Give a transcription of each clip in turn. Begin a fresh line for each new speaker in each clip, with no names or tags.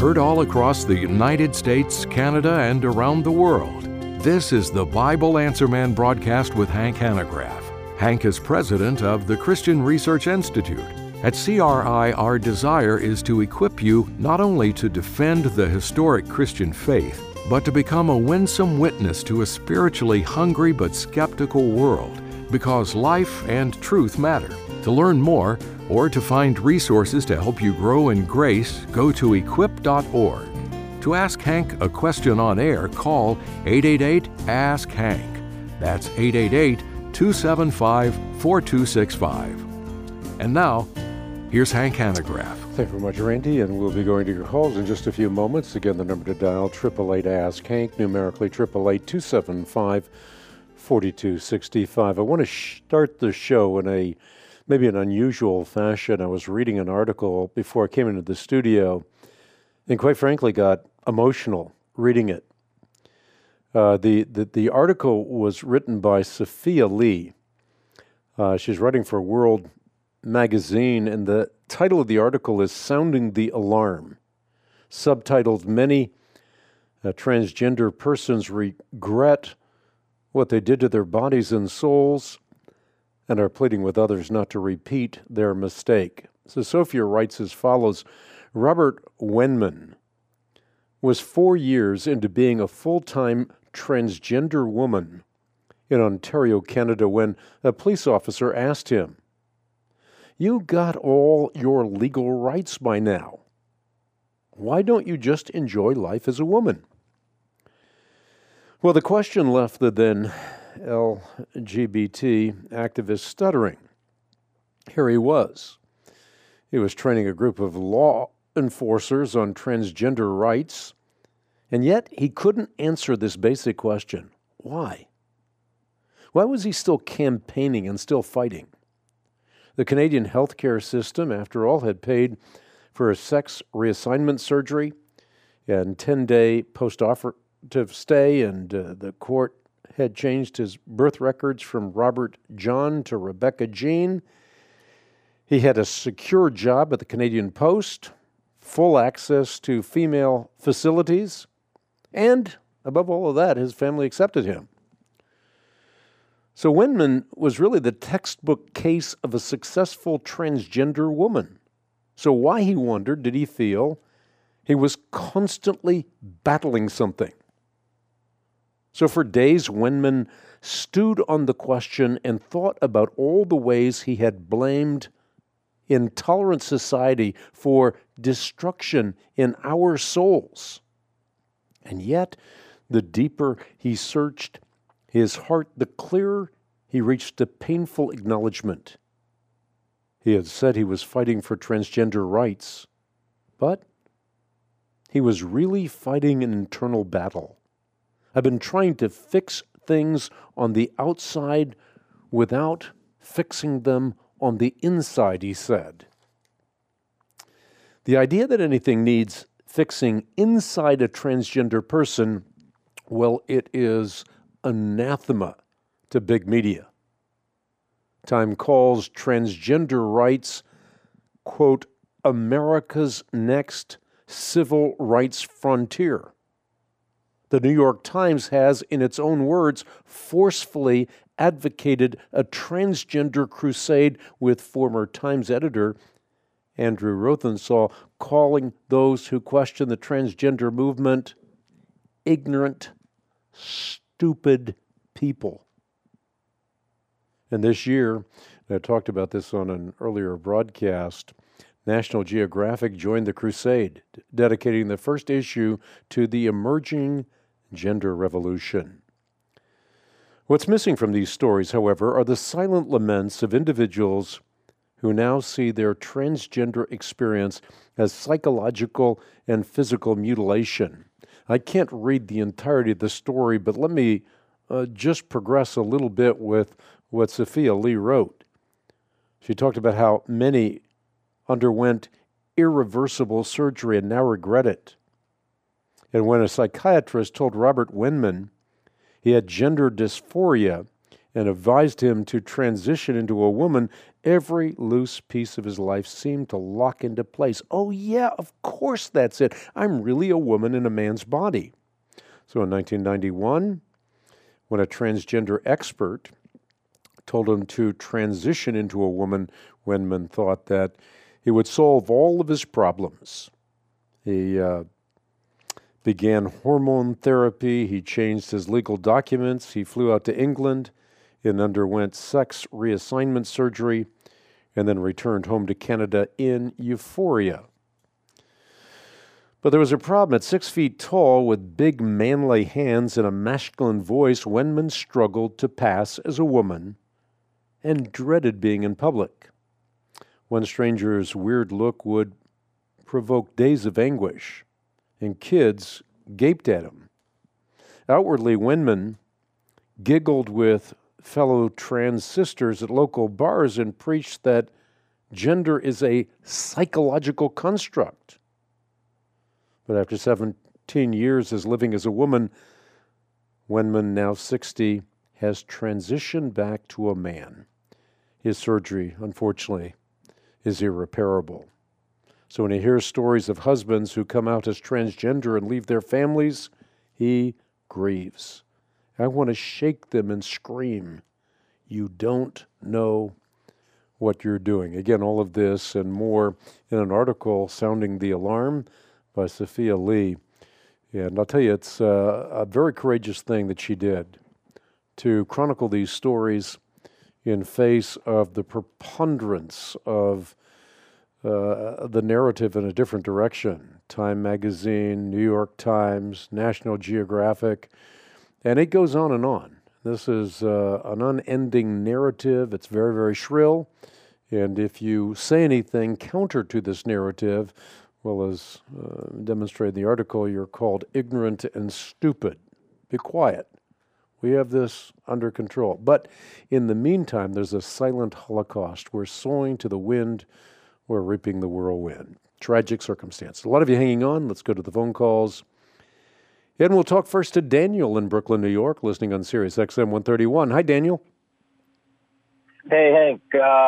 heard all across the United States, Canada, and around the world. This is the Bible Answer Man broadcast with Hank Hanegraaff. Hank is president of the Christian Research Institute. At CRI, our desire is to equip you not only to defend the historic Christian faith, but to become a winsome witness to a spiritually hungry but skeptical world, because life and truth matter. To learn more or to find resources to help you grow in grace, go to equip.org. To ask Hank a question on air, call 888-ASK-HANK. That's 888-275-4265. And now, here's Hank Hanegraaff.
Thank you very much, Randy, and we'll be going to your calls in just a few moments. Again, the number to dial, 888-ASK-HANK, numerically 888-275-4265. I want to start the show in maybe an unusual fashion. I was reading an article before I came into the studio, and quite frankly got emotional reading it. The article was written by Sophia Lee. She's writing for World Magazine, and the title of the article is Sounding the Alarm, subtitled, Many Transgender Persons Regret What They Did to Their Bodies and Souls and are pleading with others not to repeat their mistake. So Sophia writes as follows: Robert Wenman was 4 years into being a full-time transgender woman in Ontario, Canada, when a police officer asked him, "You got all your legal rights by now. Why don't you just enjoy life as a woman?" Well, the question left the then LGBT activist stuttering. Here he was. He was training a group of law enforcers on transgender rights, and yet he couldn't answer this basic question. Why? Why was he still campaigning and still fighting? The Canadian healthcare system, after all, had paid for a sex reassignment surgery and 10-day post-operative stay, and the court had changed his birth records from Robert John to Rebecca Jean. He had a secure job at the Canadian Post, full access to female facilities, and above all of that, his family accepted him. So Wenman was really the textbook case of a successful transgender woman. So why, he wondered, did he feel he was constantly battling something? So for days, Wenman stewed on the question and thought about all the ways he had blamed intolerant society for destruction in our souls. And yet, the deeper he searched his heart, the clearer he reached a painful acknowledgement. He had said he was fighting for transgender rights, but he was really fighting an internal battle. I've been trying to fix things on the outside without fixing them on the inside, he said. The idea that anything needs fixing inside a transgender person, well, it is anathema to big media. Time calls transgender rights, quote, America's next civil rights frontier. The New York Times has, in its own words, forcefully advocated a transgender crusade, with former Times editor Andrew Rothenthal calling those who question the transgender movement ignorant, stupid people. And this year, I talked about this on an earlier broadcast, National Geographic joined the crusade, dedicating the first issue to the emerging gender revolution. What's missing from these stories, however, are the silent laments of individuals who now see their transgender experience as psychological and physical mutilation. I can't read the entirety of the story, but let me just progress a little bit with what Sophia Lee wrote. She talked about how many underwent irreversible surgery and now regret it. And when a psychiatrist told Robert Wenman he had gender dysphoria and advised him to transition into a woman, every loose piece of his life seemed to lock into place. Oh, yeah, of course that's it. I'm really a woman in a man's body. So in 1991, when a transgender expert told him to transition into a woman, Wenman thought that it would solve all of his problems. He began hormone therapy. He changed his legal documents. He flew out to England and underwent sex reassignment surgery, and then returned home to Canada in euphoria. But there was a problem. At 6 feet tall, with big manly hands and a masculine voice, Wenman struggled to pass as a woman and dreaded being in public. One stranger's weird look would provoke days of anguish, and kids gaped at him. Outwardly, Wenman giggled with fellow trans sisters at local bars and preached that gender is a psychological construct. But after 17 years as living as a woman, Wenman, now 60, has transitioned back to a man. His surgery, unfortunately, is irreparable. So when he hears stories of husbands who come out as transgender and leave their families, he grieves. I want to shake them and scream, "You don't know what you're doing." Again, all of this and more in an article, Sounding the Alarm, by Sophia Lee. And I'll tell you, it's a very courageous thing that she did to chronicle these stories in face of the preponderance of the narrative in a different direction. Time Magazine, New York Times, National Geographic, and it goes on and on. This is an unending narrative. It's very, very shrill. And if you say anything counter to this narrative, well, as demonstrated in the article, you're called ignorant and stupid. Be quiet. We have this under control. But in the meantime, there's a silent holocaust. We're sowing to the wind. We're reaping the whirlwind. Tragic circumstance. A lot of you hanging on. Let's go to the phone calls. And we'll talk first to Daniel in Brooklyn, New York, listening on Sirius XM 131. Hi, Daniel.
Hey, Hank.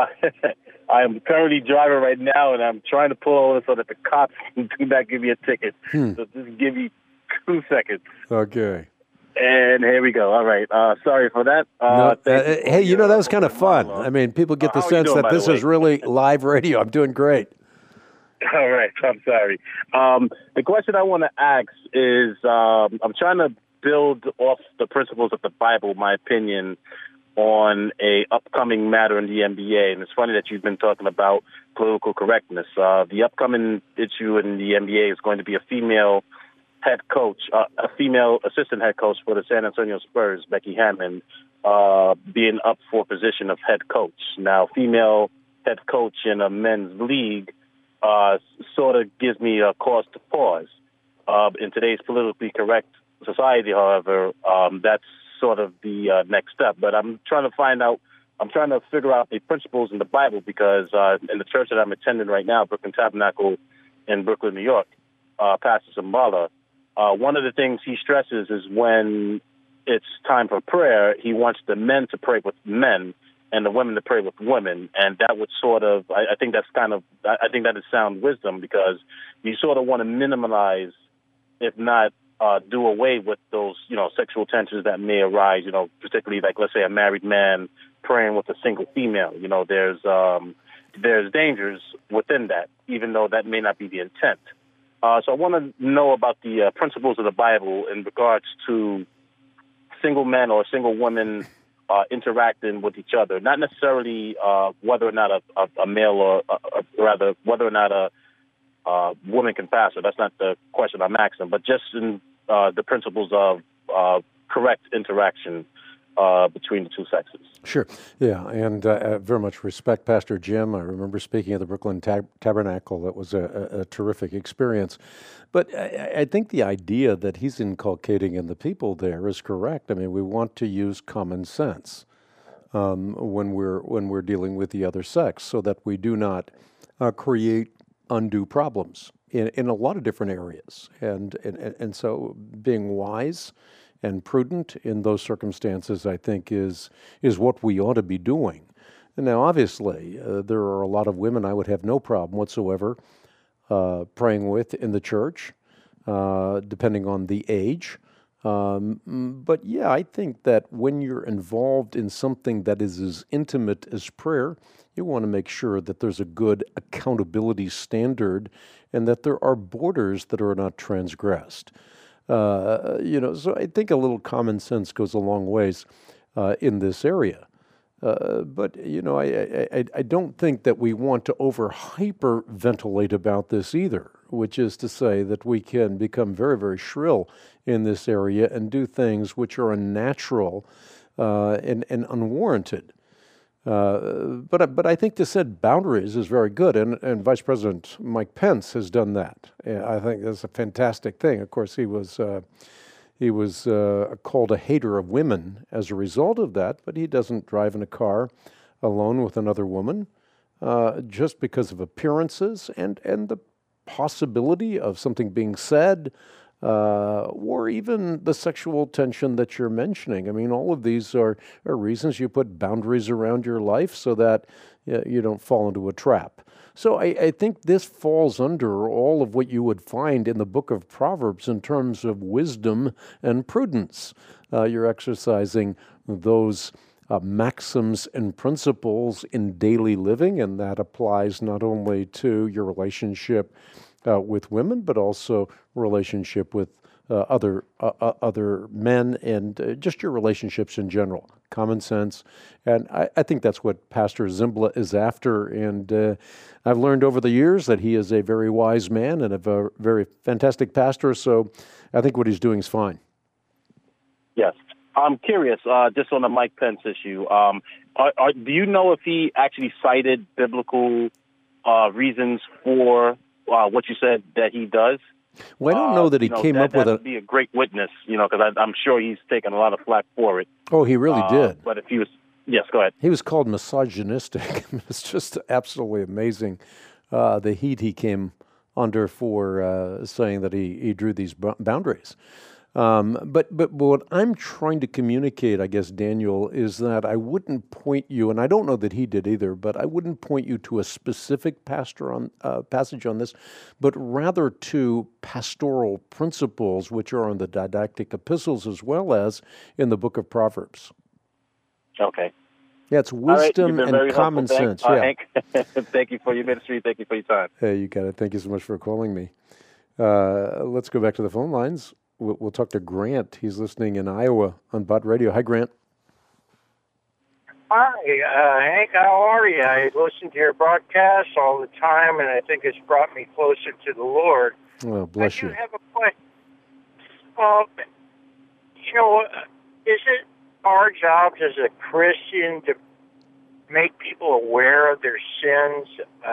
I'm currently driving right now, and I'm trying to pull over so that the cops do not give me a ticket. So just give me 2 seconds.
Okay.
And here we go. All right. Sorry for that.
Hey, that was kind of fun. I mean, people get the sense that this is really live radio. I'm doing great.
All right. I'm sorry. The question I want to ask is, I'm trying to build off the principles of the Bible, my opinion, on a upcoming matter in the NBA. And it's funny that you've been talking about political correctness. The upcoming issue in the NBA is going to be a female head coach, a female assistant head coach for the San Antonio Spurs, Becky Hammon, being up for position of head coach. Now, female head coach in a men's league sort of gives me a cause to pause. In today's politically correct society, however, that's sort of the next step. But I'm trying to figure out the principles in the Bible because in the church that I'm attending right now, Brooklyn Tabernacle in Brooklyn, New York, Pastor Zambala, one of the things he stresses is when it's time for prayer, he wants the men to pray with men and the women to pray with women. And that would sort of, I think that is sound wisdom because you sort of want to minimize, if not do away with those, sexual tensions that may arise, particularly like, let's say, a married man praying with a single female. There's dangers within that, even though that may not be the intent. So I want to know about the principles of the Bible in regards to single men or single women interacting with each other, not necessarily whether or not a male or rather whether or not a woman can pastor. That's not the question I'm asking, but just in the principles of correct interaction between the two sexes.
Sure. Yeah, and very much respect Pastor Jim. I remember speaking at the Brooklyn Tabernacle. That was a terrific experience. But I think the idea that he's inculcating in the people there is correct. I mean, we want to use common sense when we're dealing with the other sex so that we do not create undue problems in a lot of different areas. And so being wise and prudent in those circumstances, I think, is what we ought to be doing. Now, obviously, there are a lot of women I would have no problem whatsoever praying with in the church, depending on the age. But yeah, I think that when you're involved in something that is as intimate as prayer, you want to make sure that there's a good accountability standard and that there are borders that are not transgressed. So I think a little common sense goes a long ways in this area. But I don't think that we want to hyperventilate about this either, which is to say that we can become very, very shrill in this area and do things which are unnatural and unwarranted. But I think to set boundaries is very good, and Vice President Mike Pence has done that. I think that's a fantastic thing. Of course, he was called a hater of women as a result of that, but he doesn't drive in a car alone with another woman just because of appearances and the possibility of something being said or even the sexual tension that you're mentioning. I mean, all of these are reasons you put boundaries around your life so that you don't fall into a trap. So I think this falls under all of what you would find in the book of Proverbs in terms of wisdom and prudence. You're exercising those maxims and principles in daily living, and that applies not only to your relationship with women, but also relationship with other men and just your relationships in general. Common sense. And I think that's what Pastor Zimbla is after. And I've learned over the years that he is a very wise man and a very fantastic pastor. So I think what he's doing is fine.
Yes. I'm curious, just on the Mike Pence issue, do you know if he actually cited biblical reasons for what you said that he does?
Well, I don't know that he came up with
a... be a great witness, because I'm sure he's taken a lot of flack for it.
Oh, he really did.
But if he was... Yes, go ahead.
He was called misogynistic. It's just absolutely amazing the heat he came under for saying that he drew these boundaries. But what I'm trying to communicate, I guess, Daniel, is that I wouldn't point you, and I don't know that he did either, but I wouldn't point you to a specific passage on this, but rather to pastoral principles which are in the didactic epistles as well as in the book of Proverbs.
Okay.
Yeah, it's wisdom and common sense.
Hank. Thank you for your ministry. Thank you for your time.
Hey, you got it. Thank you so much for calling me. Let's go back to the phone lines. We'll talk to Grant. He's listening in Iowa on Bott Radio. Hi, Grant.
Hi, Hank. How are you? I listen to your broadcast all the time, and I think it's brought me closer to the Lord.
Well, bless you.
I do have a question. Is it our job as a Christian to make people aware of their sins?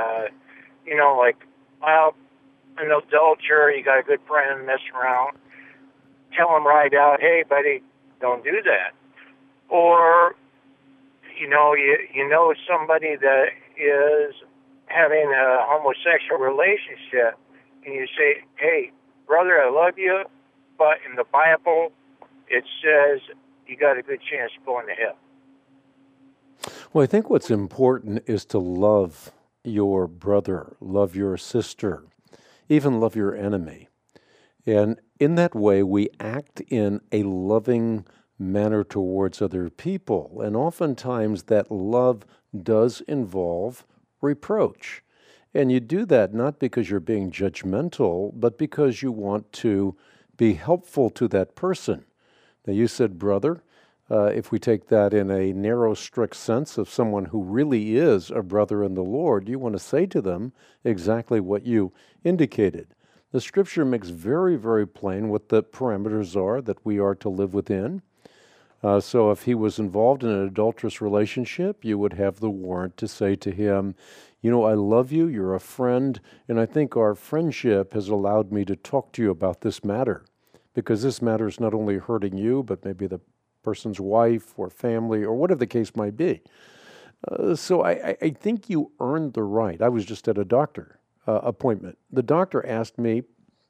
An adulterer, you got a good friend messing around. Tell them right out, hey, buddy, don't do that. Or, you know somebody that is having a homosexual relationship, and you say, hey, brother, I love you, but in the Bible, it says you got a good chance of going to hell.
Well, I think what's important is to love your brother, love your sister, even love your enemy. And in that way, we act in a loving manner towards other people. And oftentimes that love does involve reproach. And you do that not because you're being judgmental, but because you want to be helpful to that person. Now, you said brother. If we take that in a narrow, strict sense of someone who really is a brother in the Lord, you want to say to them exactly what you indicated. The Scripture makes very, very plain what the parameters are that we are to live within. So if he was involved in an adulterous relationship, you would have the warrant to say to him, I love you, you're a friend, and I think our friendship has allowed me to talk to you about this matter, because this matter is not only hurting you, but maybe the person's wife or family or whatever the case might be. So I think you earned the right. I was just at a doctor appointment. The doctor asked me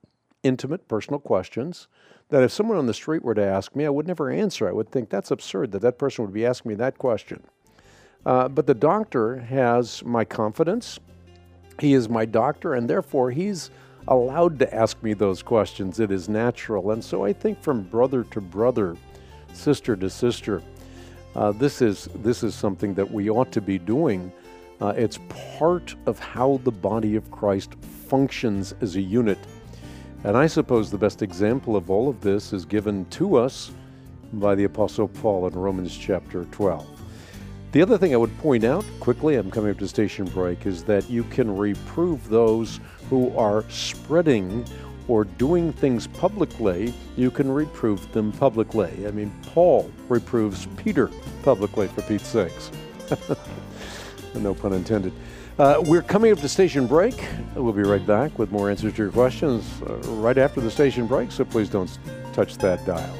intimate, personal questions that if someone on the street were to ask me, I would never answer. I would think that's absurd that that person would be asking me that question. But the doctor has my confidence. He is my doctor, and therefore he's allowed to ask me those questions. It is natural. And so I think from brother to brother, sister to sister, this is something that we ought to be doing. It's part of how the body of Christ functions as a unit. And I suppose the best example of all of this is given to us by the Apostle Paul in Romans chapter 12. The other thing I would point out quickly, I'm coming up to station break, is that you can reprove those who are spreading or doing things publicly. You can reprove them publicly. I mean, Paul reproves Peter publicly, for Pete's sakes. No pun intended. We're coming up to station break. We'll be right back with more answers to your questions right after the station break, so please don't touch that dial.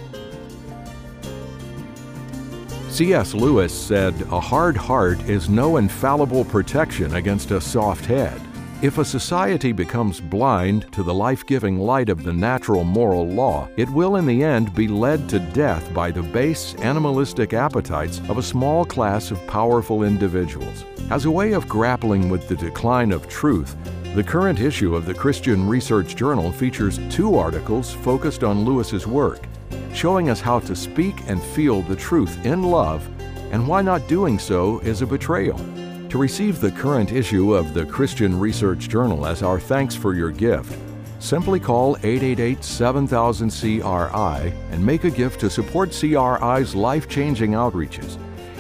C.S. Lewis said, "A hard heart is no infallible protection against a soft head." If a society becomes blind to the life-giving light of the natural moral law, it will in the end be led to death by the base animalistic appetites of a small class of powerful individuals. As a way of grappling with the decline of truth, the current issue of the Christian Research Journal features 2 articles focused on Lewis's work, showing us how to speak and feel the truth in love, and why not doing so is a betrayal. To receive the current issue of the Christian Research Journal as our thanks for your gift, simply call 888-7000-CRI and make a gift to support CRI's life-changing outreaches.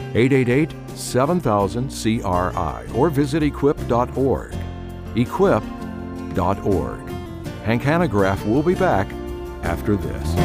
888-7000-CRI or visit equip.org. Equip.org. Hank Hanegraaff will be back after this.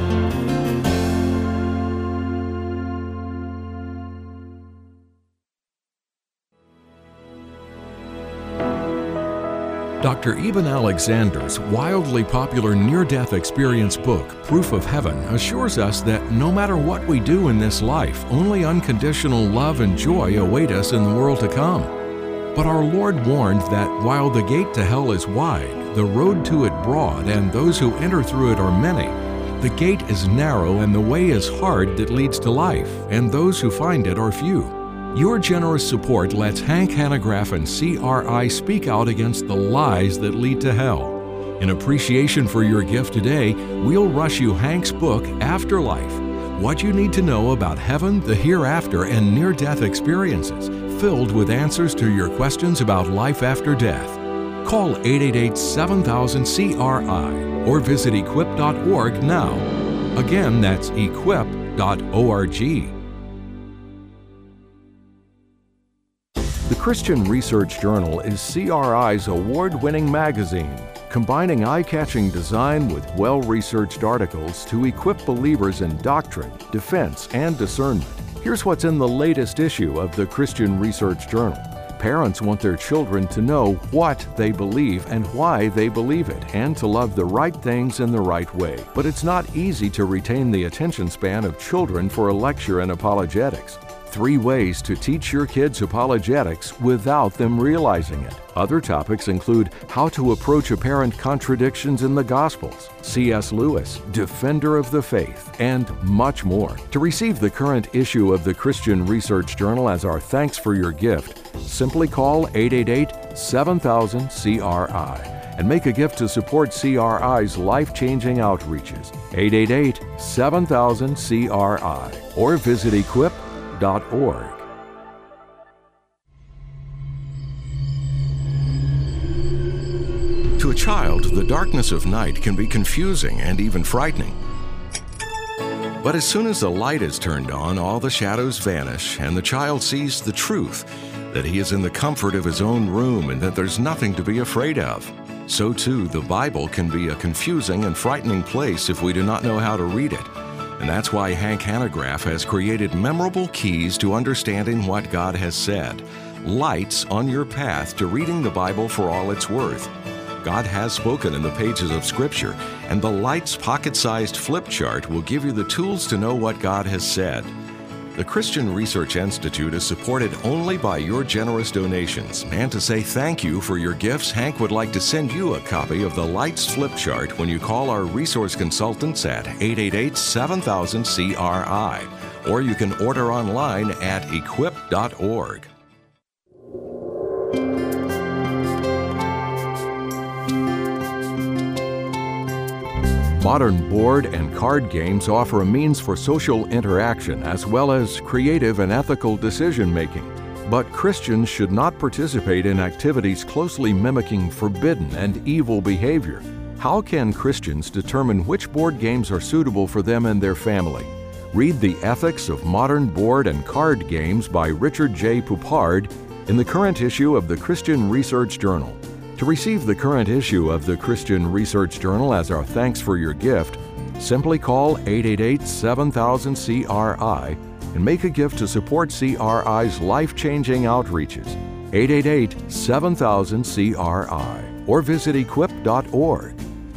Dr. Eben Alexander's wildly popular near-death experience book, Proof of Heaven, assures us that no matter what we do in this life, only unconditional love and joy await us in the world to come. But our Lord warned that while the gate to hell is wide, the road to it broad, and those who enter through it are many, the gate is narrow and the way is hard that leads to life, and those who find it are few. Your generous support lets Hank Hanegraaff and CRI speak out against the lies that lead to hell. In appreciation for your gift today, we'll rush you Hank's book, Afterlife: What You Need to Know About Heaven, the Hereafter, and Near-Death Experiences, filled with answers to your questions about life after death. Call 888-7000-CRI or visit equip.org now. Again, that's equip.org. The Christian Research Journal is CRI's award-winning magazine, combining eye-catching design with well-researched articles to equip believers in doctrine, defense, and discernment. Here's what's in the latest issue of the Christian Research Journal. Parents want their children to know what they believe and why they believe it, and to love the right things in the right way. But it's not easy to retain the attention span of children for a lecture in apologetics. 3 ways to teach your kids apologetics without them realizing it. Other topics include how to approach apparent contradictions in the Gospels, C.S. Lewis, Defender of the Faith, and much more. To receive the current issue of the Christian Research Journal as our thanks for your gift, simply call 888-7000-CRI and make a gift to support CRI's life-changing outreaches. 888-7000-CRI or visit equip.org. To a child, the darkness of night can be confusing and even frightening. But as soon as the light is turned on, all the shadows vanish, and the child sees the truth, that he is in the comfort of his own room and that there's nothing to be afraid of. So too, the Bible can be a confusing and frightening place if we do not know how to read it. And that's why Hank Hanegraaff has created memorable keys to understanding what God has said, lights on your path to reading the Bible for all it's worth. God has spoken in the pages of Scripture, and the Lights pocket-sized flip chart will give you the tools to know what God has said. The Christian Research Institute is supported only by your generous donations. And to say thank you for your gifts, Hank would like to send you a copy of the Lights Flip Chart when you call our resource consultants at 888-7000-CRI. Or you can order online at equip.org. Modern board and card games offer a means for social interaction as well as creative and ethical decision-making. But Christians should not participate in activities closely mimicking forbidden and evil behavior. How can Christians determine which board games are suitable for them and their family? Read The Ethics of Modern Board and Card Games by Richard J. Poupard in the current issue of the Christian Research Journal. To receive the current issue of the Christian Research Journal as our thanks for your gift, simply call 888-7000-CRI and make a gift to support CRI's life-changing outreaches. 888-7000-CRI or visit equip.org.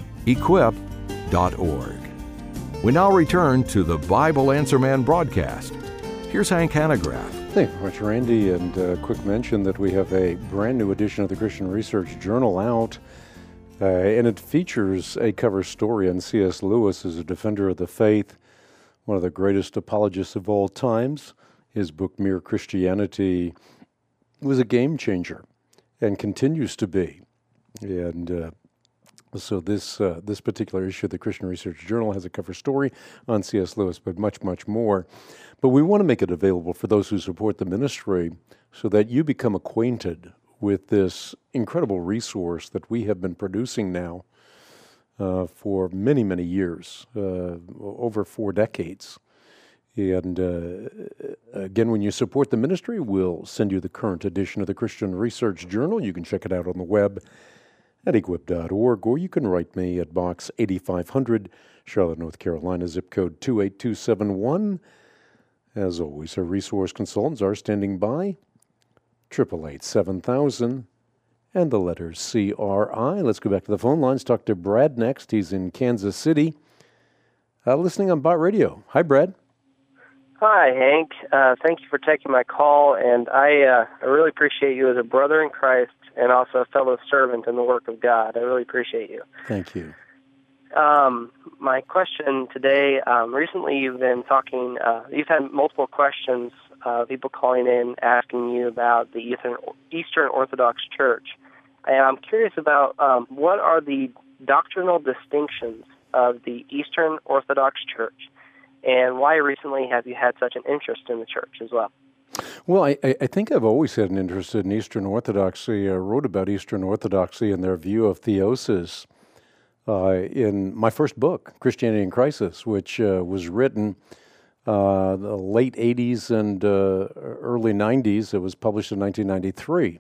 Equip.org. We now return to the Bible Answer Man broadcast. Here's Hank Hanegraaff.
Thank you very much, Randy. And a quick mention that we have a brand new edition of the Christian Research Journal out, and it features a cover story on C.S. Lewis as a defender of the faith, one of the greatest apologists of all times. His book, Mere Christianity, was a game changer and continues to be. And so this particular issue of the Christian Research Journal has a cover story on C.S. Lewis, but much, much more. But we want to make it available for those who support the ministry so that you become acquainted with this incredible resource that we have been producing now for many, many years, over 4 decades. And again, when you support the ministry, we'll send you the current edition of the Christian Research Journal. You can check it out on the web at equip.org, or you can write me at Box 8500, Charlotte, North Carolina, zip code 28271. As always, our resource consultants are standing by, 888-7000, and the letters CRI. Let's go back to the phone lines. Talk to Brad next. He's in Kansas City, listening on Bot Radio. Hi, Brad.
Hi, Hank. Thank you for taking my call, and I really appreciate you as a brother in Christ and also a fellow servant in the work of God. I really appreciate you.
Thank you.
My question today, recently you've been talking, you've had multiple questions, people calling in asking you about the Eastern Orthodox Church. And I'm curious about what are the doctrinal distinctions of the Eastern Orthodox Church, and why recently have you had such an interest in the church as well?
Well, I think I've always had an interest in Eastern Orthodoxy. I wrote about Eastern Orthodoxy and their view of theosis in my first book, Christianity in Crisis, which was written the late 80s and early 90s. It was published in 1993.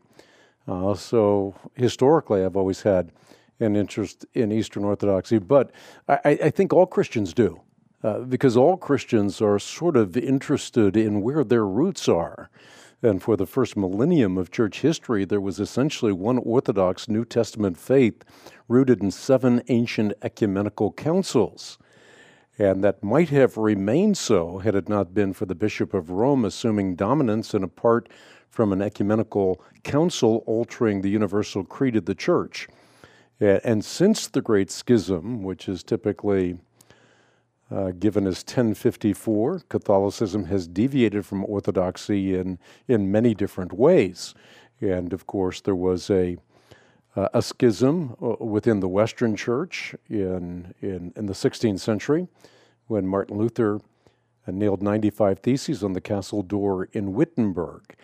So historically, I've always had an interest in Eastern Orthodoxy, but I think all Christians do. Because all Christians are sort of interested in where their roots are. And for the first millennium of church history, there was essentially one Orthodox New Testament faith rooted in 7 ancient ecumenical councils. And that might have remained so had it not been for the Bishop of Rome assuming dominance and apart from an ecumenical council altering the universal creed of the church. And since the Great Schism, which is typically given as 1054, Catholicism has deviated from Orthodoxy in many different ways. And of course, there was a schism within the Western Church in the 16th century when Martin Luther nailed 95 Theses on the castle door in Wittenberg.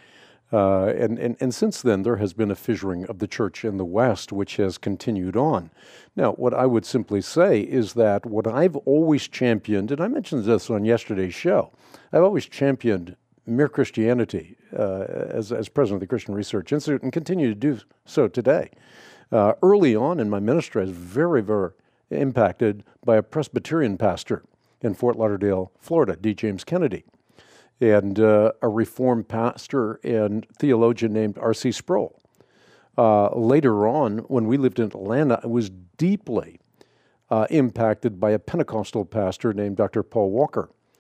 And since then, there has been a fissuring of the church in the West, which has continued on. Now, what I would simply say is that what I've always championed, and I mentioned this on yesterday's show, I've always championed Mere Christianity as president of the Christian Research Institute and continue to do so today. Early on in my ministry, I was very, very impacted by a Presbyterian pastor in Fort Lauderdale, Florida, D. James Kennedy, and a Reformed pastor and theologian named R.C. Sproul. Later on, when we lived in Atlanta, I was deeply impacted by a Pentecostal pastor named Dr. Paul Walker.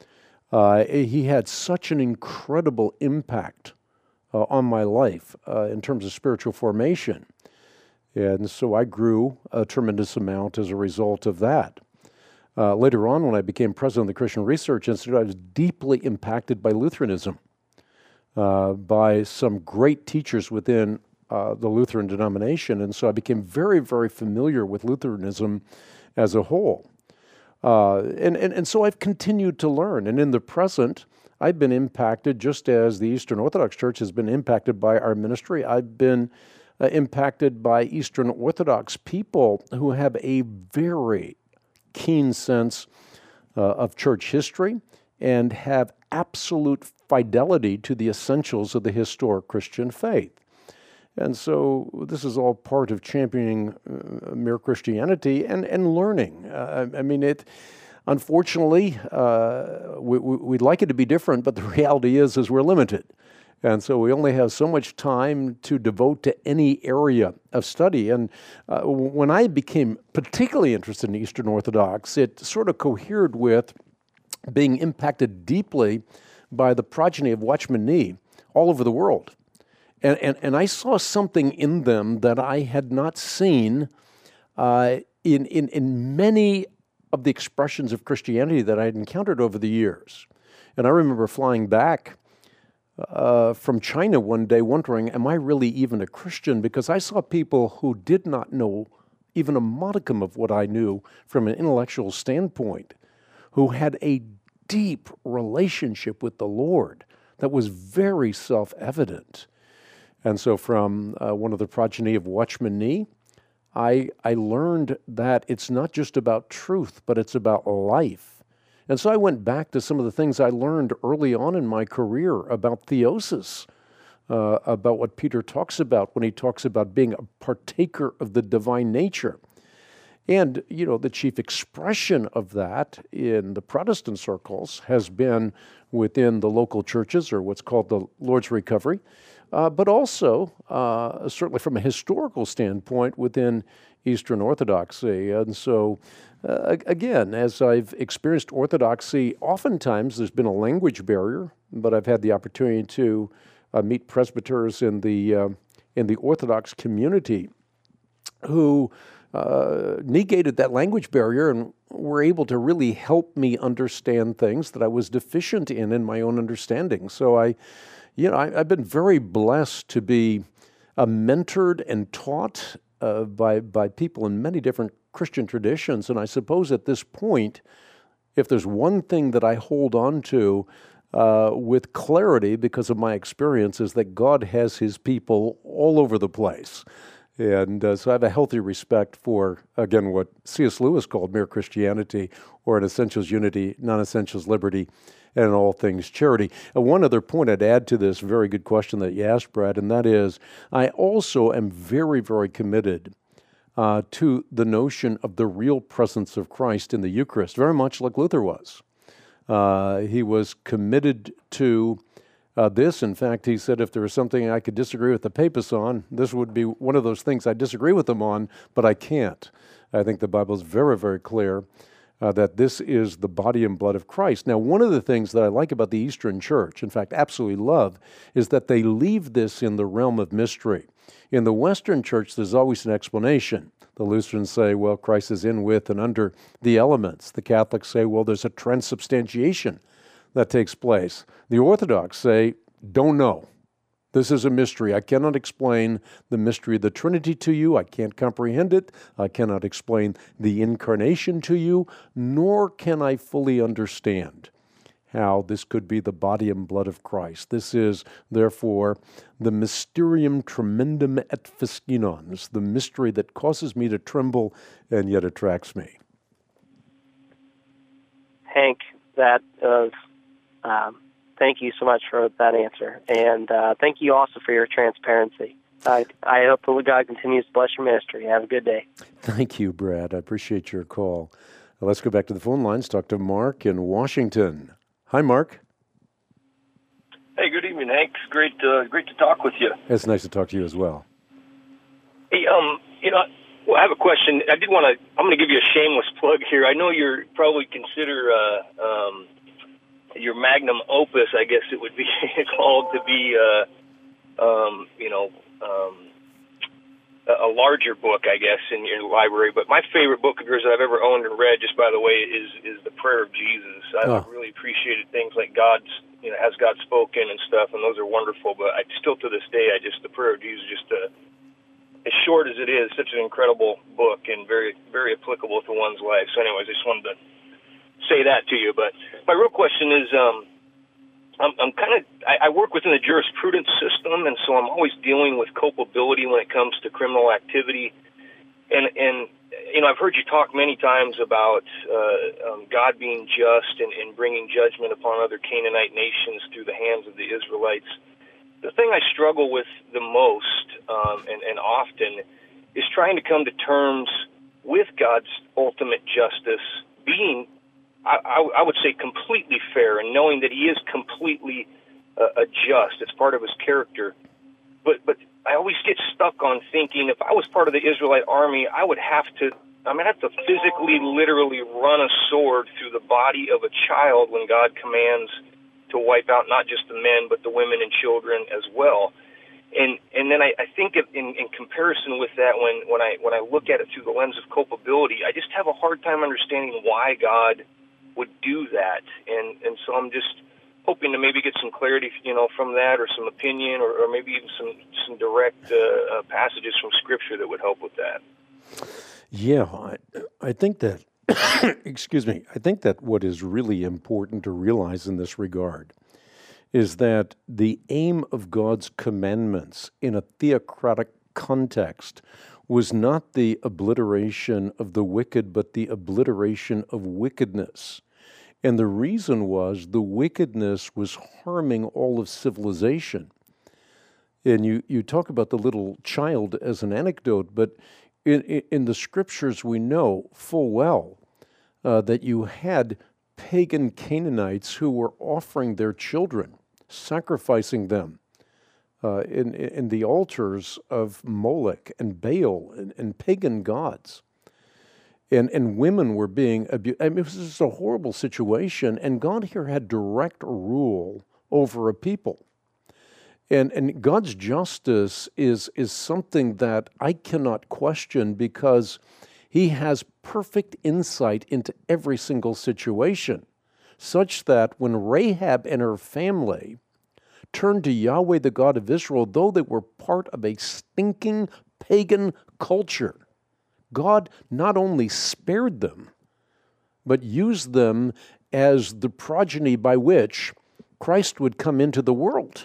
He had such an incredible impact on my life in terms of spiritual formation. And so I grew a tremendous amount as a result of that. Later on, when I became president of the Christian Research Institute, I was deeply impacted by Lutheranism, by some great teachers within the Lutheran denomination. And so I became very, very familiar with Lutheranism as a whole. And so I've continued to learn. And in the present, I've been impacted just as the Eastern Orthodox Church has been impacted by our ministry. I've been impacted by Eastern Orthodox people who have a very keen sense of church history and have absolute fidelity to the essentials of the historic Christian faith. And so this is all part of championing mere Christianity and learning. Unfortunately, we'd like it to be different, but the reality is we're limited. And so we only have so much time to devote to any area of study. And when I became particularly interested in Eastern Orthodox, it sort of cohered with being impacted deeply by the progeny of Watchman Nee all over the world. And I saw something in them that I had not seen in many of the expressions of Christianity that I had encountered over the years. And I remember flying back from China one day wondering, am I really even a Christian? Because I saw people who did not know even a modicum of what I knew from an intellectual standpoint, who had a deep relationship with the Lord that was very self-evident. And so from one of the progeny of Watchman Nee, I learned that it's not just about truth, but it's about life. And so I went back to some of the things I learned early on in my career about theosis, about what Peter talks about when he talks about being a partaker of the divine nature. And, the chief expression of that in the Protestant circles has been within the local churches, or what's called the Lord's Recovery, but also, certainly from a historical standpoint, within Eastern Orthodoxy. And so, again, as I've experienced Orthodoxy, oftentimes there's been a language barrier, but I've had the opportunity to meet presbyters in the Orthodox community who negated that language barrier and were able to really help me understand things that I was deficient in my own understanding. So I've been very blessed to be mentored and taught by people in many different Christian traditions. And I suppose at this point, if there's one thing that I hold on to with clarity because of my experience, is that God has his people all over the place. And so I have a healthy respect for, again, what C.S. Lewis called mere Christianity, or in essentials unity, non-essentials liberty, and in all things charity. And one other point I'd add to this very good question that you asked, Brad, and that is, I also am very, very committed to the notion of the real presence of Christ in the Eucharist, very much like Luther was. He was committed to this. In fact, he said if there was something I could disagree with the papists on, this would be one of those things I disagree with them on, but I can't. I think the Bible is very, very clear that this is the body and blood of Christ. Now, one of the things that I like about the Eastern Church, in fact, absolutely love, is that they leave this in the realm of mystery. In the Western Church, there's always an explanation. The Lutherans say, well, Christ is in, with, and under the elements. The Catholics say, well, there's a transubstantiation that takes place. The Orthodox say, don't know. This is a mystery. I cannot explain the mystery of the Trinity to you. I can't comprehend it. I cannot explain the incarnation to you, nor can I fully understand how this could be the body and blood of Christ. This is, therefore, the mysterium tremendum et fascinans, the mystery that causes me to tremble and yet attracts me.
Hank, that is... thank you so much for that answer, and thank you also for your transparency. I hope that God continues to bless your ministry. Have a good day.
Thank you, Brad. I appreciate your call. Let's go back to the phone lines, talk to Mark in Washington. Hi, Mark.
Hey, good evening, Hank. It's great to talk with you.
It's nice to talk to you as well.
Hey, I have a question. I'm going to give you a shameless plug here. I know you're probably consider your magnum opus, I guess it would be called, to be a larger book, I guess, in your library. But my favorite book of yours that I've ever owned and read, just by the way, is The Prayer of Jesus. I've really appreciated things like Has God Spoken and stuff, and those are wonderful. But still to this day, The Prayer of Jesus, just as short as it is, such an incredible book and very, very applicable to one's life. So anyways, I just wanted to say that to you. But my real question is, I work within the jurisprudence system, and so I'm always dealing with culpability when it comes to criminal activity. And I've heard you talk many times about God being just and bringing judgment upon other Canaanite nations through the hands of the Israelites. The thing I struggle with the most and often is trying to come to terms with God's ultimate justice being, I would say, completely fair, and knowing that He is completely just. It's part of His character. But I always get stuck on thinking, if I was part of the Israelite army, I would have to physically, literally run a sword through the body of a child when God commands to wipe out not just the men, but the women and children as well. And then I think in comparison with that, when I look at it through the lens of culpability, I just have a hard time understanding why God would do that. And so I'm just hoping to maybe get some clarity, from that, or some opinion, or maybe even some direct passages from Scripture that would help with that.
Yeah, I think that, excuse me, I think that what is really important to realize in this regard is that the aim of God's commandments in a theocratic context was not the obliteration of the wicked, but the obliteration of wickedness. And the reason was the wickedness was harming all of civilization. And you talk about the little child as an anecdote, but in the Scriptures we know full well that you had pagan Canaanites who were offering their children, sacrificing them in the altars of Moloch and Baal and pagan gods. And women were being abused. I mean, it was just a horrible situation, and God here had direct rule over a people. And God's justice is something that I cannot question, because He has perfect insight into every single situation, such that when Rahab and her family turned to Yahweh, the God of Israel, though they were part of a stinking pagan culture, God not only spared them, but used them as the progeny by which Christ would come into the world.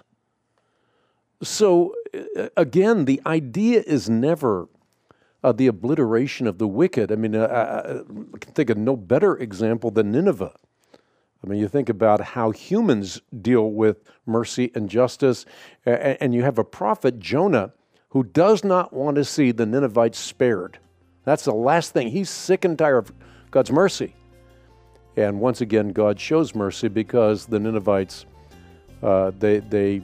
So, again, the idea is never the obliteration of the wicked. I mean, I can think of no better example than Nineveh. I mean, you think about how humans deal with mercy and justice, and you have a prophet, Jonah, who does not want to see the Ninevites spared. That's the last thing. He's sick and tired of God's mercy. And once again, God shows mercy because the Ninevites, they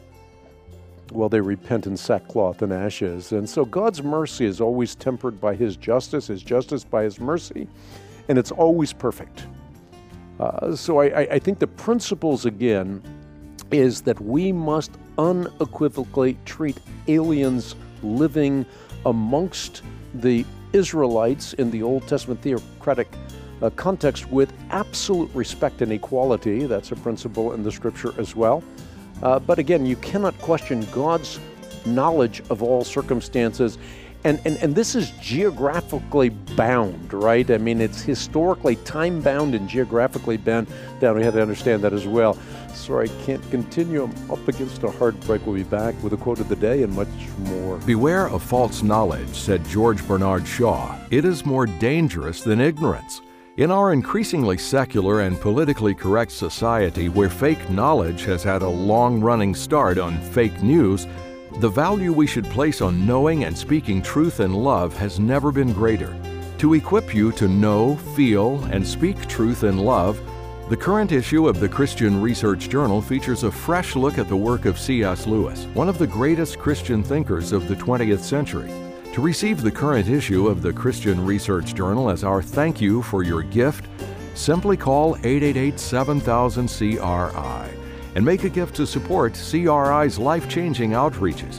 repent in sackcloth and ashes. And so God's mercy is always tempered by His justice by His mercy, and it's always perfect. So I think the principles, again, is that we must unequivocally treat aliens living amongst the Israelites in the Old Testament theocratic context with absolute respect and equality. That's a principle in the Scripture as well. But again, you cannot question God's knowledge of all circumstances. And this is geographically bound, right? I mean, it's historically time-bound and geographically bound. We have to understand that as well. Sorry, I can't continue. I'm up against a hard break. We'll be back with a quote of the day and much more.
Beware of false knowledge, said George Bernard Shaw. It is more dangerous than ignorance. In our increasingly secular and politically correct society, where fake knowledge has had a long-running start on fake news, the value we should place on knowing and speaking truth in love has never been greater. To equip you to know, feel, and speak truth in love, the current issue of the Christian Research Journal features a fresh look at the work of C.S. Lewis, one of the greatest Christian thinkers of the 20th century. To receive the current issue of the Christian Research Journal as our thank you for your gift, Simply call 888-7000-CRI and make a gift to support CRI's life-changing outreaches.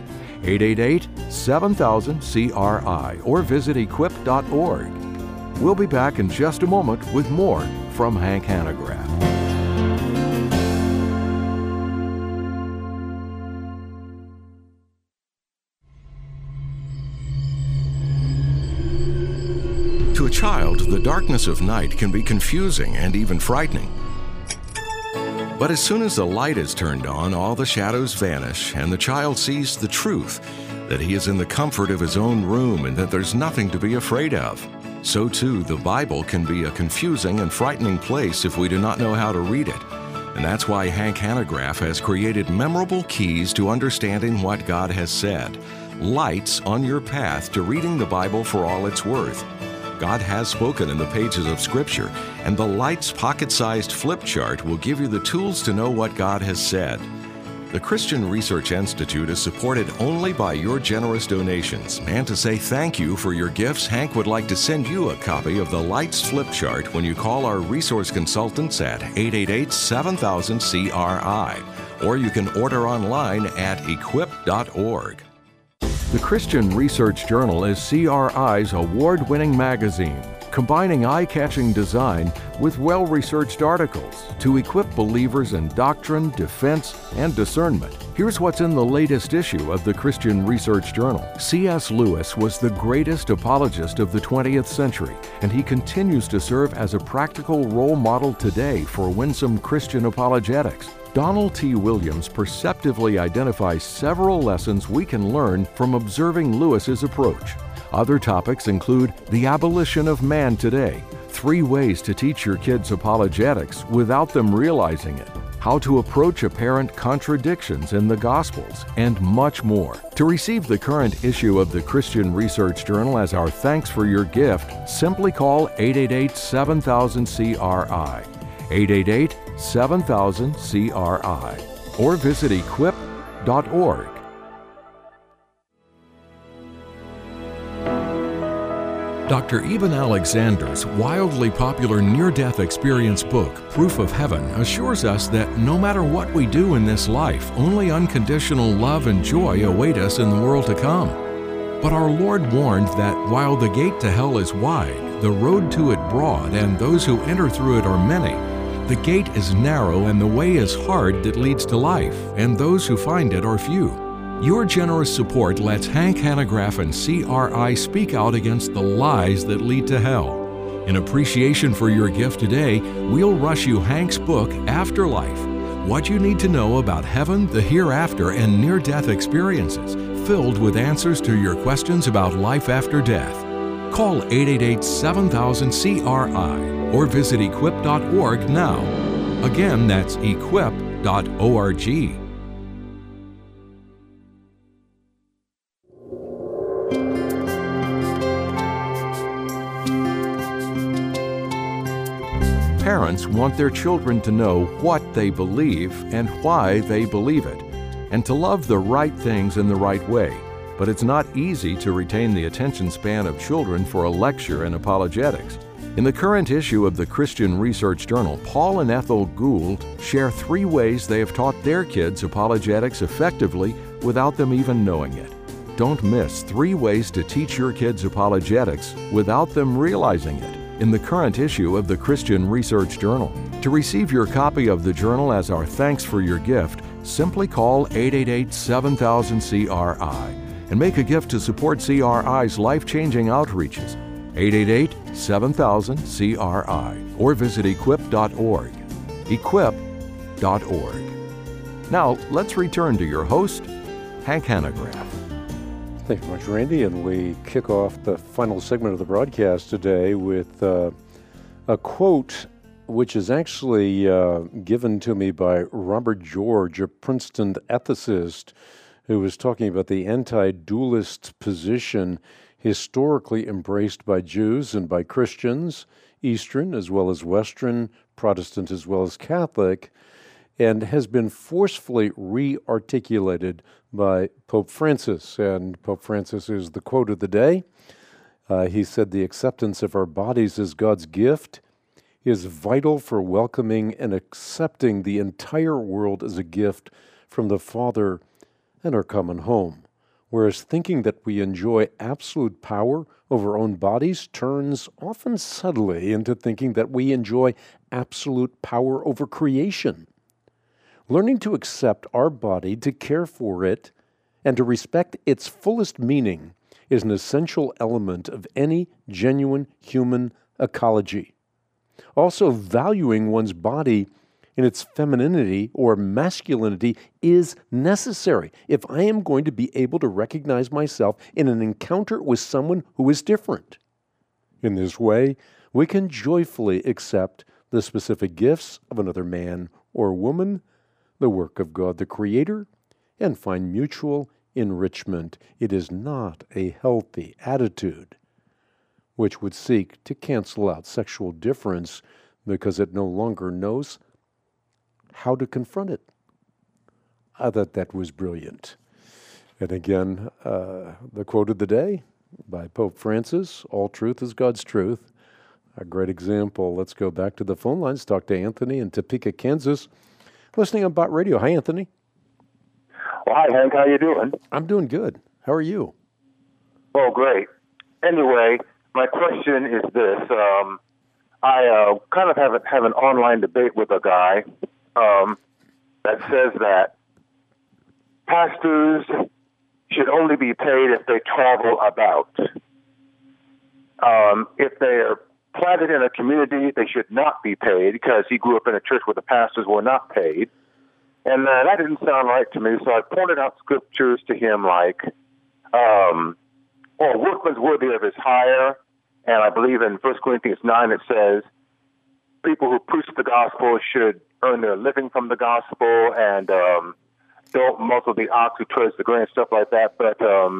888-7000-CRI or visit equip.org. We'll be back in just a moment with more from Hank Hanegraaff. To a child, the darkness of night can be confusing and even frightening. But as soon as the light is turned on, all the shadows vanish, and the child sees the truth, that he is in the comfort of his own room and that there's nothing to be afraid of. So too, the Bible can be a confusing and frightening place if we do not know how to read it. And that's why Hank Hanegraaff has created memorable keys to understanding what God has said. Lights on your path to reading the Bible for all it's worth. God has spoken in the pages of Scripture, and the Lights pocket-sized flip chart will give you the tools to know what God has said. The Christian Research Institute is supported only by your generous donations, and to say thank you for your gifts, Hank would like to send you a copy of the Lights flip chart when you call our resource consultants at 888-7000-CRI, or you can order online at equip.org. The Christian Research Journal is CRI's award-winning magazine, combining eye-catching design with well-researched articles to equip believers in doctrine, defense, and discernment. Here's what's in the latest issue of the Christian Research Journal. C.S. Lewis was the greatest apologist of the 20th century, and he continues to serve as a practical role model today for winsome Christian apologetics. Donald T. Williams perceptively identifies several lessons we can learn from observing Lewis's approach. Other topics include the abolition of man today, 3 ways to teach your kids apologetics without them realizing it, how to approach apparent contradictions in the Gospels, and much more. To receive the current issue of the Christian Research Journal as our thanks for your gift, simply call 888-7000-CRI. 888-7000-CRI or visit equip.org. Dr. Eben Alexander's wildly popular near-death experience book, Proof of Heaven, assures us that no matter what we do in this life, only unconditional love and joy await us in the world to come. But our Lord warned that while the gate to hell is wide, the road to it broad, and those who enter through it are many, the gate is narrow and the way is hard that leads to life, and those who find it are few. Your generous support lets Hank Hanegraaff and CRI speak out against the lies that lead to hell. In appreciation for your gift today, we'll rush you Hank's book, Afterlife: What You Need to Know About Heaven, the Hereafter, and Near-Death Experiences, filled with answers to your questions about life after death. Call 888-7000-CRI or visit equip.org now. Again, that's equip.org. Parents want their children to know what they believe and why they believe it, and to love the right things in the right way. But it's not easy to retain the attention span of children for a lecture in apologetics. In the current issue of the Christian Research Journal, Paul and Ethel Gould share 3 ways they have taught their kids apologetics effectively without them even knowing it. Don't miss 3 ways to teach your kids apologetics without them realizing it in the current issue of the Christian Research Journal. To receive your copy of the journal as our thanks for your gift, simply call 888-7000-CRI and make a gift to support CRI's life-changing outreaches. 888-7000-CRI or visit equip.org. Equip.org. Now, let's return to your host, Hank Hanegraaff.
Thank you very much, Randy. And we kick off the final segment of the broadcast today with a quote which is actually given to me by Robert George, a Princeton ethicist, who was talking about the anti-dualist position historically embraced by Jews and by Christians, Eastern as well as Western, Protestant as well as Catholic, and has been forcefully re-articulated by Pope Francis. And Pope Francis is the quote of the day. He said, "The acceptance of our bodies as God's gift is vital for welcoming and accepting the entire world as a gift from the Father and our common home. Whereas thinking that we enjoy absolute power over our own bodies turns often subtly into thinking that we enjoy absolute power over creation. Learning to accept our body, to care for it, and to respect its fullest meaning is an essential element of any genuine human ecology. Also, valuing one's body in its femininity or masculinity is necessary if I am going to be able to recognize myself in an encounter with someone who is different. In this way, we can joyfully accept the specific gifts of another man or woman, the work of God the Creator, and find mutual enrichment. It is not a healthy attitude which would seek to cancel out sexual difference because it no longer knows how to confront it. I thought that was brilliant. And again, the quote of the day by Pope Francis, all truth is God's truth. A great example. Let's go back to the phone lines, talk to Anthony in Topeka, Kansas, listening on Bott Radio. Hi, Anthony.
Well, hi, Hank. How you doing?
I'm doing good. How are you?
Oh, great. Anyway, my question is this. I kind of have an online debate with a guy that says that pastors should only be paid if they travel about. If they are planted in a community, they should not be paid because he grew up in a church where the pastors were not paid. And that didn't sound right to me, so I pointed out scriptures to him like, workman's worthy of his hire. And I believe in 1 Corinthians 9 it says, people who preach the gospel should earn their living from the gospel and don't muzzle the ox who treads the grain, stuff like that. But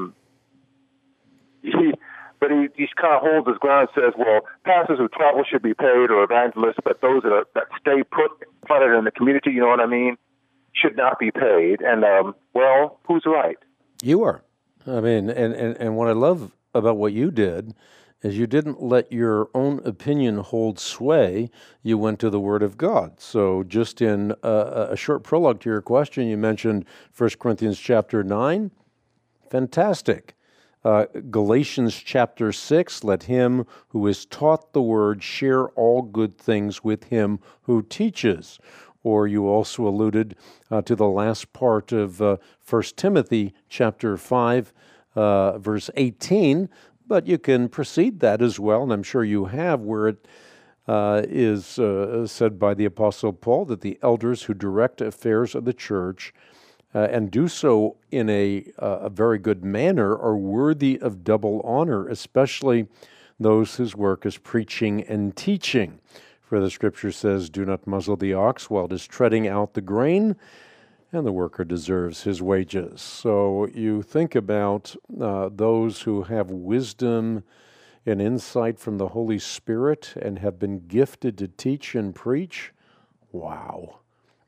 he kind of holds his ground and says, well, pastors who travel should be paid, or evangelists, but those that stay planted in the community, you know what I mean, should not be paid. And, well, who's right?
You are. I mean, and what I love about what you did is you didn't let your own opinion hold sway. You went to the Word of God. So just in a short prologue to your question, you mentioned 1 Corinthians chapter 9. Fantastic. Galatians chapter 6, let him who is taught the Word share all good things with him who teaches. Or you also alluded to the last part of 1 Timothy chapter 5, verse 18, but you can precede that as well, and I'm sure you have, where it is said by the Apostle Paul that the elders who direct affairs of the church and do so in a very good manner are worthy of double honor, especially those whose work is preaching and teaching. For the Scripture says, do not muzzle the ox while it is treading out the grain, and the worker deserves his wages. So you think about those who have wisdom and insight from the Holy Spirit and have been gifted to teach and preach. Wow.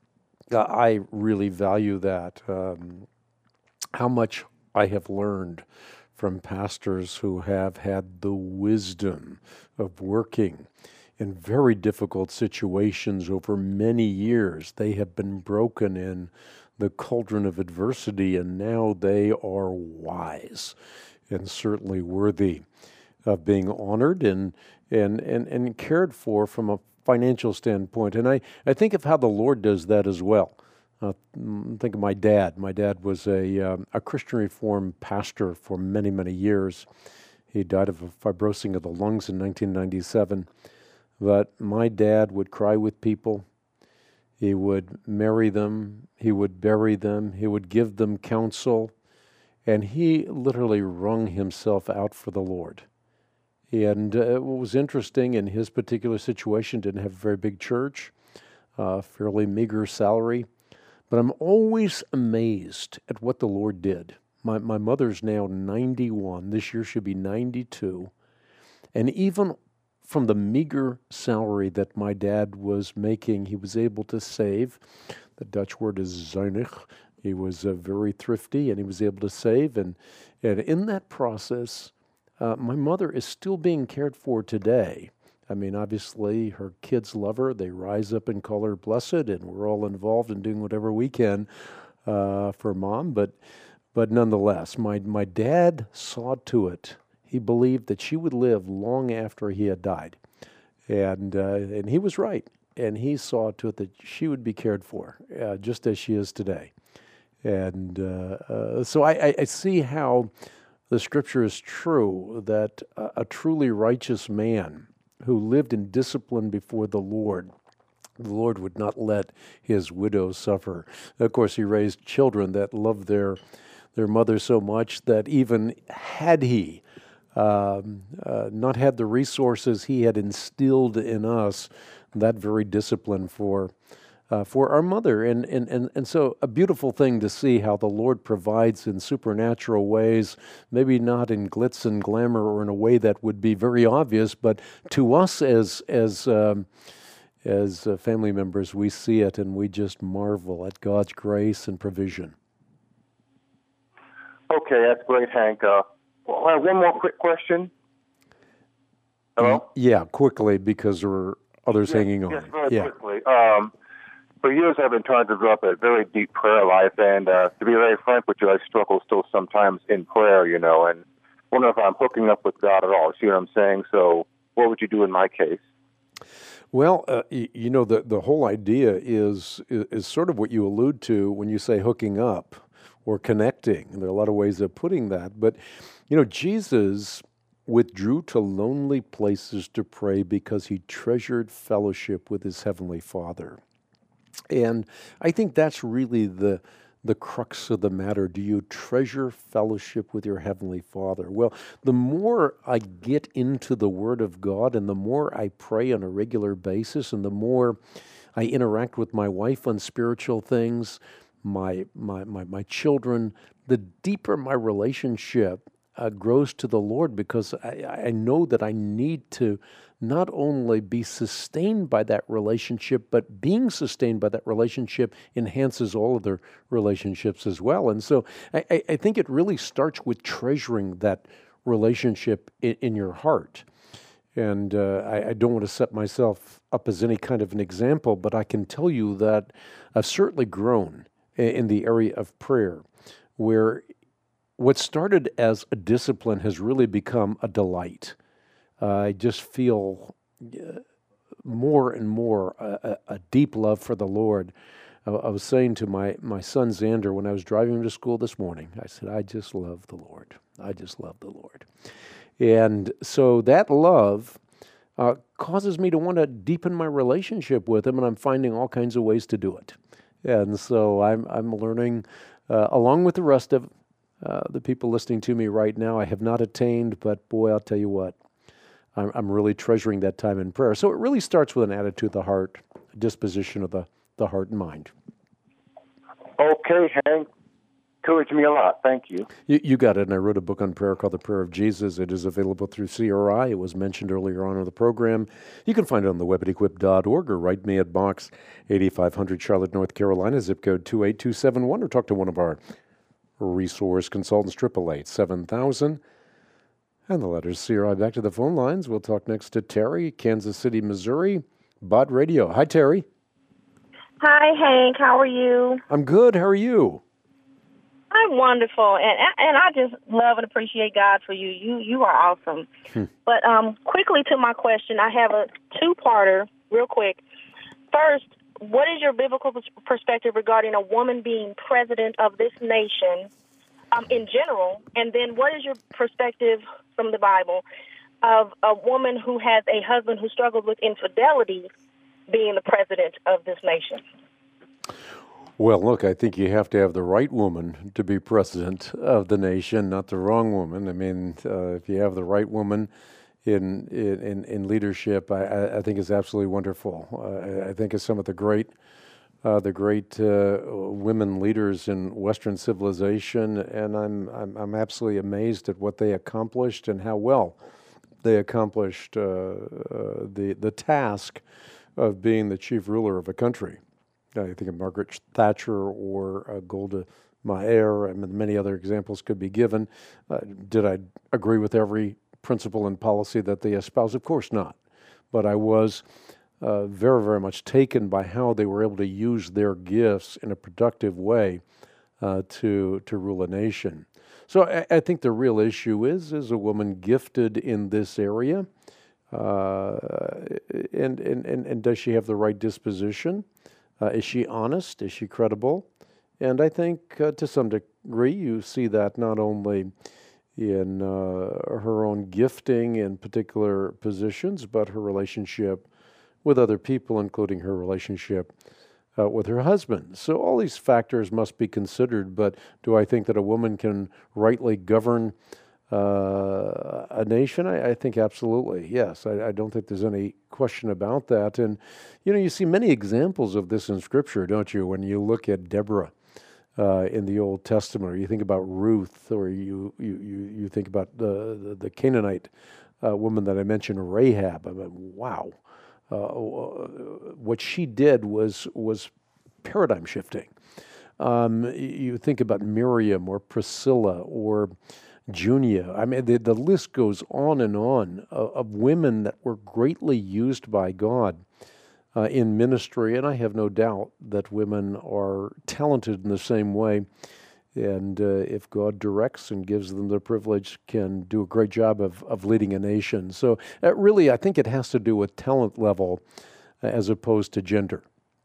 I really value that. How much I have learned from pastors who have had the wisdom of working in very difficult situations over many years. They have been broken in the cauldron of adversity, and now they are wise and certainly worthy of being honored and cared for from a financial standpoint. And I think of how the Lord does that as well. Think of my dad. My dad was a Christian Reformed pastor for many, many years. He died of a fibrosing of the lungs in 1997. But my dad would cry with people. He would marry them. He would bury them. He would give them counsel. And he literally wrung himself out for the Lord. And what was interesting in his particular situation, didn't have a very big church, fairly meager salary. But I'm always amazed at what the Lord did. My mother's now 91. This year she'll be 92. And even from the meager salary that my dad was making, he was able to save. The Dutch word is zuinig. He was very thrifty, and he was able to save. And in that process, my mother is still being cared for today. I mean, obviously, her kids love her. They rise up and call her blessed, and we're all involved in doing whatever we can for Mom. But nonetheless, my dad saw to it. He believed that she would live long after he had died, and he was right. And he saw to it that she would be cared for, just as she is today. And so I see how the Scripture is true, that a truly righteous man who lived in discipline before the Lord would not let his widow suffer. Of course, he raised children that loved their mother so much that even had he not had the resources he had instilled in us, that very discipline for our mother. And so a beautiful thing to see how the Lord provides in supernatural ways, maybe not in glitz and glamour or in a way that would be very obvious, but to us as family members, we see it and we just marvel at God's grace and provision.
Okay, that's great, Hank. Well, I have one more quick question. Hello?
Yeah, quickly, because there are others hanging on.
Yes, very quickly. For years, I've been trying to develop a very deep prayer life, and to be very frank with you, I struggle still sometimes in prayer, and wonder if I'm hooking up with God at all. See what I'm saying? So what would you do in my case?
Well, the whole idea is sort of what you allude to when you say hooking up or connecting. And there are a lot of ways of putting that. But, Jesus withdrew to lonely places to pray because he treasured fellowship with his heavenly Father. And I think that's really the crux of the matter. Do you treasure fellowship with your Heavenly Father? Well, the more I get into the Word of God and the more I pray on a regular basis and the more I interact with my wife on spiritual things, my children, the deeper my relationship grows to the Lord, because I know that I need to not only be sustained by that relationship, but being sustained by that relationship enhances all other relationships as well. And so I think it really starts with treasuring that relationship in your heart. And I don't want to set myself up as any kind of an example, but I can tell you that I've certainly grown in the area of prayer, where what started as a discipline has really become a delight. I just feel more and more a deep love for the Lord. I was saying to my son Xander when I was driving him to school this morning, I said, I just love the Lord. I just love the Lord. And so that love causes me to want to deepen my relationship with him, and I'm finding all kinds of ways to do it. And so I'm learning, along with the rest of the people listening to me right now. I have not attained, but boy, I'll tell you what, I'm really treasuring that time in prayer. So it really starts with an attitude of the heart, a disposition of the heart and mind.
Okay, Hank. Encouraged me a lot. Thank you.
You got it. And I wrote a book on prayer called The Prayer of Jesus. It is available through CRI. It was mentioned earlier on in the program. You can find it on the web at equip.org or write me at Box 8500 Charlotte, North Carolina, zip code 28271, or talk to one of our resource consultants, 888-7000. And the letters CRI. Back to the phone lines. We'll talk next to Terry, Kansas City, Missouri, Bot Radio. Hi, Terry.
Hi, Hank. How are you?
I'm good. How are you?
I'm wonderful, and I just love and appreciate God for you. You are awesome. But quickly to my question, I have a two-parter, real quick. First, what is your biblical perspective regarding a woman being president of this nation in general? And then what is your perspective from the Bible of a woman who has a husband who struggles with infidelity being the president of this nation?
Well, look, I think you have to have the right woman to be president of the nation, not the wrong woman. I mean, if you have the right woman in leadership, I think it's absolutely wonderful. I think of some of the great women leaders in Western civilization, and I'm absolutely amazed at what they accomplished and how well they accomplished the task of being the chief ruler of a country. I think of Margaret Thatcher or Golda Meir, and many other examples could be given. Did I agree with every principle and policy that they espouse? Of course not. but I was very, very much taken by how they were able to use their gifts in a productive way to rule a nation. So I think the real issue is a woman gifted in this area? And does she have the right disposition? Is she honest? Is she credible? And I think to some degree you see that not only in her own gifting in particular positions, but her relationship with other people, including her relationship with her husband. So all these factors must be considered, but do I think that a woman can rightly govern a nation? I think absolutely, yes. I don't think there's any question about that. And, you see many examples of this in Scripture, don't you? When you look at Deborah in the Old Testament, or you think about Ruth, or you think about the Canaanite woman that I mentioned, Rahab. I mean, wow. What she did was paradigm shifting. You think about Miriam or Priscilla or Junia. I mean, the list goes on and on of women that were greatly used by God in ministry, and I have no doubt that women are talented in the same way, and if God directs and gives them the privilege, can do a great job of leading a nation. So really, I think it has to do with talent level as opposed to gender.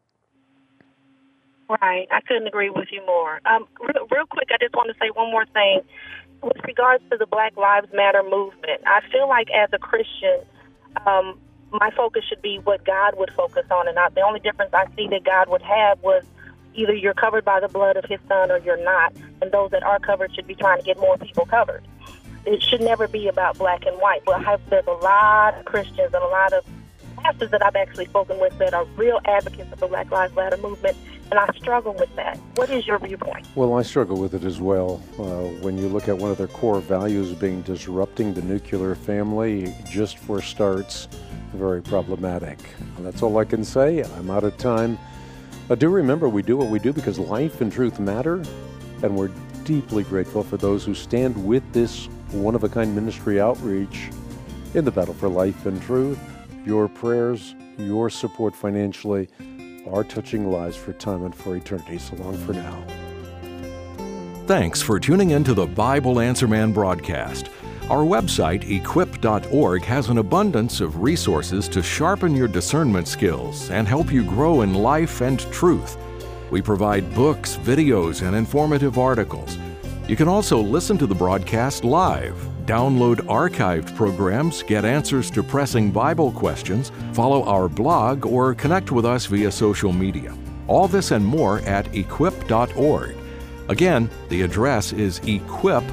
Right. I couldn't agree with you more. Real quick, I just want to say one more thing. With regards to the Black Lives Matter movement, I feel like as a Christian, my focus should be what God would focus on. And the only difference I see that God would have was either you're covered by the blood of his son or you're not. And those that are covered should be trying to get more people covered. It should never be about black and white. But there's a lot of Christians and a lot of pastors that I've actually spoken with that are real advocates of the Black Lives Matter movement, and I struggle with that. What is your viewpoint?
Well, I struggle with it as well. When you look at one of their core values being disrupting the nuclear family, just for starts, very problematic. And that's all I can say. I'm out of time. Do remember, we do what we do because life and truth matter, and we're deeply grateful for those who stand with this one-of-a-kind ministry outreach in the battle for life and truth. Your prayers, your support financially are touching lives for time and for eternity. So long for now.
Thanks for tuning in to the Bible Answer Man broadcast. Our website, equip.org, has an abundance of resources to sharpen your discernment skills and help you grow in life and truth. We provide books, videos, and informative articles. You can also listen to the broadcast live, download archived programs, get answers to pressing Bible questions, follow our blog, or connect with us via social media. All this and more at equip.org. Again, the address is equip.org.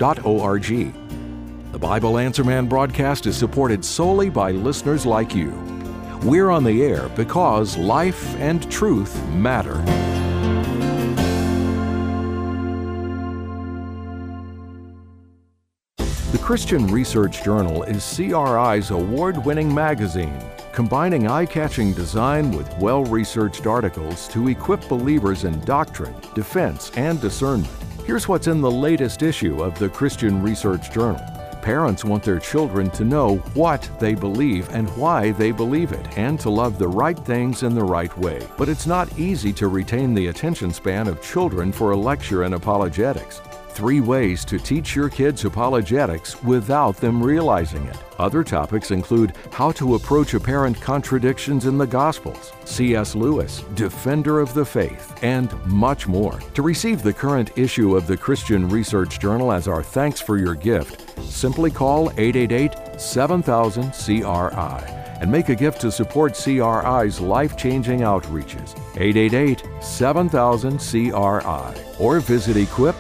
The Bible Answer Man broadcast is supported solely by listeners like you. We're on the air because life and truth matter. The Christian Research Journal is CRI's award-winning magazine, combining eye-catching design with well-researched articles to equip believers in doctrine, defense, and discernment. Here's what's in the latest issue of the Christian Research Journal. Parents want their children to know what they believe and why they believe it, and to love the right things in the right way. But it's not easy to retain the attention span of children for a lecture in apologetics. 3 ways to teach your kids apologetics without them realizing it. Other topics include how to approach apparent contradictions in the Gospels, C.S. Lewis, Defender of the Faith, and much more. To receive the current issue of the Christian Research Journal as our thanks for your gift, simply call 888-7000-CRI and make a gift to support CRI's life-changing outreaches. 888-7000-CRI or visit equip.org.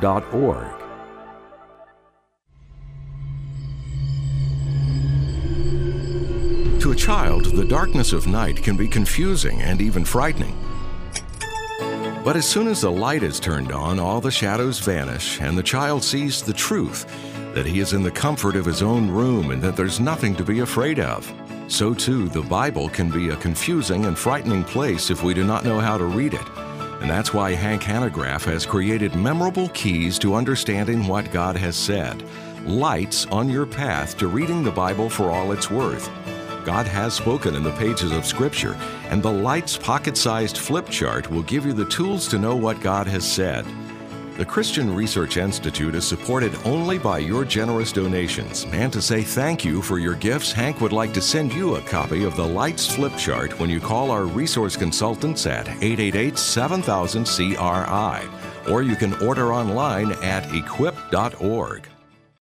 To a child, the darkness of night can be confusing and even frightening. But as soon as the light is turned on, all the shadows vanish, and the child sees the truth, that he is in the comfort of his own room and that there's nothing to be afraid of. So too, the Bible can be a confusing and frightening place if we do not know how to read it. And that's why Hank Hanegraaff has created memorable keys to understanding what God has said, lights on your path to reading the Bible for all it's worth. God has spoken in the pages of Scripture, and the Lights pocket-sized flip chart will give you the tools to know what God has said. The Christian Research Institute is supported only by your generous donations, and to say thank you for your gifts, Hank would like to send you a copy of the Lights flip chart when you call our resource consultants at 888-7000-CRI, or you can order online at equip.org.